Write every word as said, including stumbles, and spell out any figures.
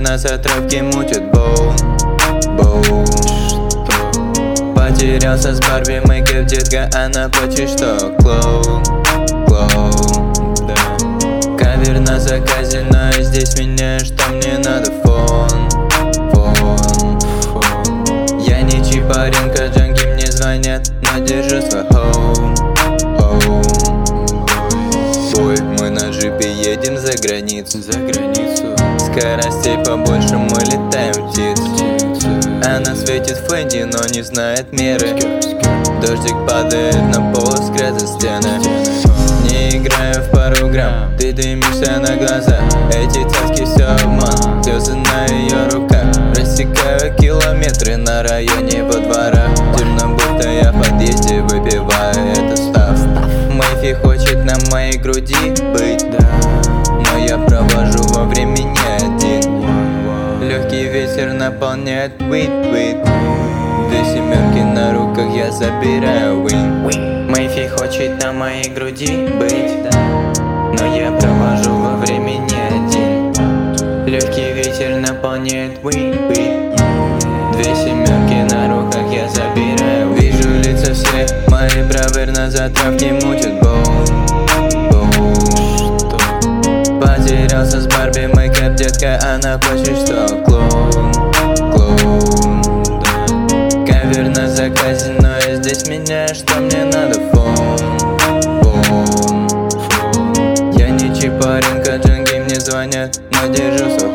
на затравке мутит боу, боу. Потерялся с Барби, мейкап, детка, она почти что клоун, клоун, да. Кавер на заказе, но и здесь меняю, что мне надо фон, фон, фон. Я не чипаренко, джанги мне звонят, но держу свой хоум, хоум. Ой, мы на джипе едем за границу, за границу. Скоростей побольше, мы летаем птиц. Она светит в фэнди, но не знает меры. Дождик падает на пол, с грязной стены. Не играю в пару грамм, ты дымишься на глаза. Эти цацки все обман, слезы на ее руках. Рассекаю километры на районе во дворах. Темно, будто я в подъезде, выпиваю этот став. Мэйфи хочет на моей груди быть, но я провожу во времени один. Легкий ветер наполняет вид-вид. Две семерки на руках, я забираю win. Мэйфи хочет на моей груди быть, но я провожу во времени один. Легкий ветер наполняет вид-вид. Две семерки на руках, я забираю. Вижу лица всех, мои бравер на затравке мутят боу, боу. Потерялся с Барби, мейкап, детка, она почти что клоун, клоун, да. Кавер на заказе, но я здесь меняю, что мне надо фон, фон, фон. Я не чипаренко, джанги мне звонят, но держу свой